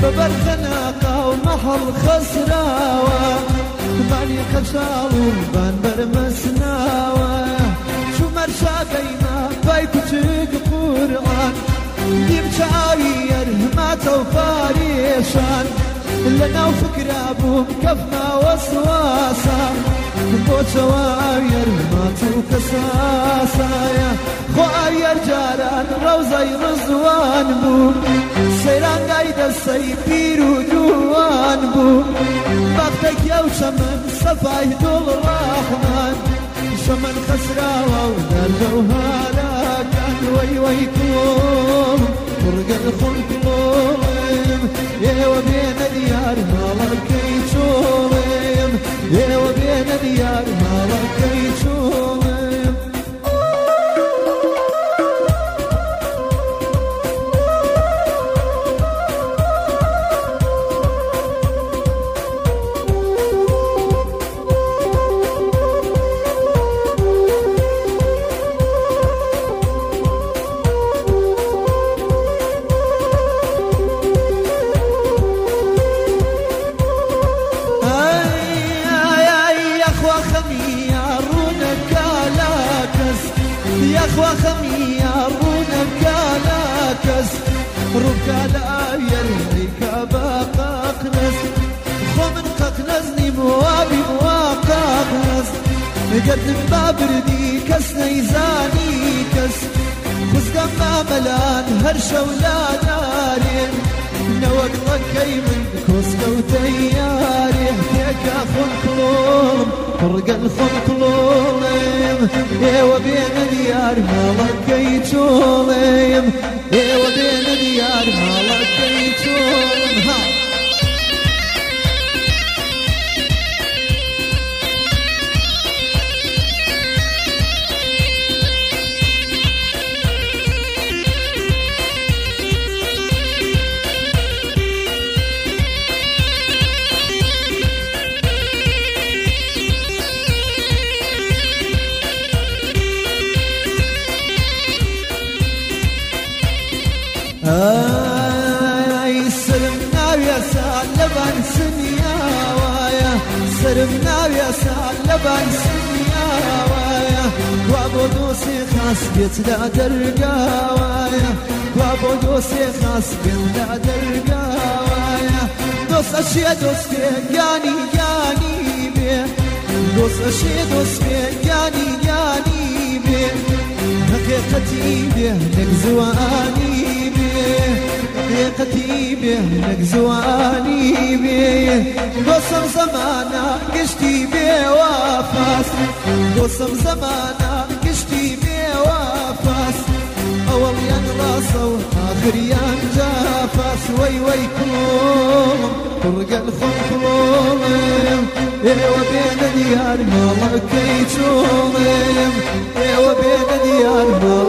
ببرخناقة ومحل خسراوة ماني خشاو بان برمسناوة شو مرشا قيمة بايكوتك قرآن يمشاوير ما توفاريشان لنا وفكرة بوم كفنا وصواسا بوشواير ما توكساسا خواير جاران روزي رزوان بو سيران قايد السيبير وجوان بو بختك يا وشمن صفاي دول الرحمن شمن خسراوة ودلوها لكان ويكون فرق الخلقلوم يا وبين ديار مالك يشوم يا وبين ديار مالك يشوم ركالا يريك باقاقنس خمن قاقنزني موابي مواقاقنس قدم بابردي كس نيزاني كس خزقم ماملان هرشا ولا نارين نوك ركي من كوسكا وتياري احتيك خنقلوم فرق الخنقلوم يا وبين ديار مالك يتشوم يا وبين ديار مالك يتشوم سرمنا يا سالبان سنيا وايا سرمنا يا سالبان سنيا وايا وابو دوسي خاص بيت لا درقا وايا وابو دوسي خاص بيت لا درقا وايا دوس اشياء دوس بيه يعني بيه دوس اشياء دوس بيه يعني بيه حقيقتي بيه نكزواني حقيقتي به نكزواني به قسم زمانا قشتي به وافاس قسم زمانا قشتي به وافاس أول ين راسه وآخر ين جافاس ويكون فرق الخنقلوم يا وبين ديار مالك يتشوم يا وبين ديار